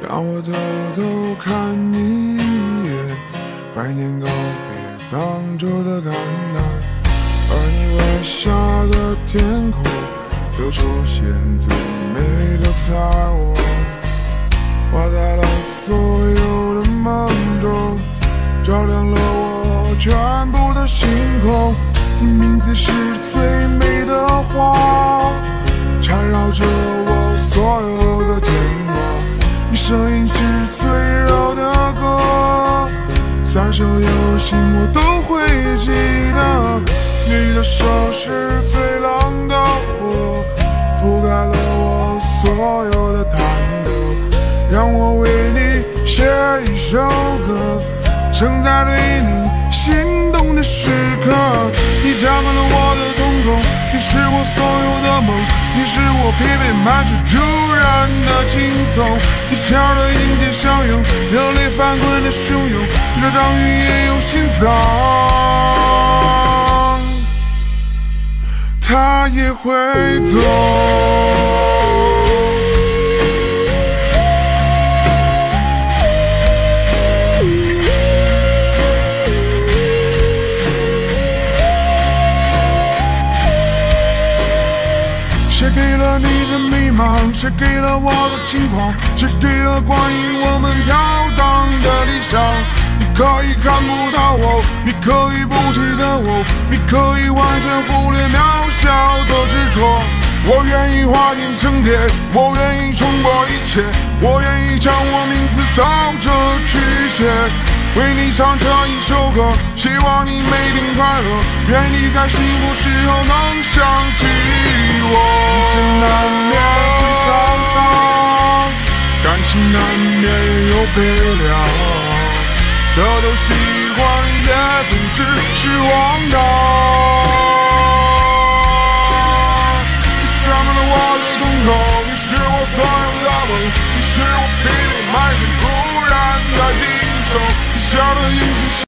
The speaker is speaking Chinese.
让我偷偷看你一眼，怀念告别当初的感慨。而你微笑的天空，又出现最美的彩虹，画在了所有的梦中，照亮了我全部的星空。你名字是最美的花，缠绕着我所有的天光。你声音是最柔的歌，三生有幸我都会记得。你的手是最冷的火，覆盖了我所有的忐忑。让我为你写一首歌，承载对你心动的时刻。你加满了我的瞳孔，你是我所有的梦，你是我疲惫满处突然的惊悚。你悄的迎接相拥，热泪翻滚的汹涌，你的掌语也有心脏，它也会懂。写给了你的迷茫，写给了我的轻狂，写给了关于我们飘荡的理想。你可以看不到我，你可以不记得我，你可以完全忽略渺小的执着。我愿意化茧成蝶，我愿意冲破一切，我愿意将我名字倒着去写，为你唱这一首歌，希望你每天快乐，愿你在幸福时候能想起我。人生难免会沧桑，感情难免有悲凉，得都喜欢也不只是荒唐。你占满了我的瞳孔，你是我所有的梦，你是我疲惫满身突然的惊悚。你笑的影子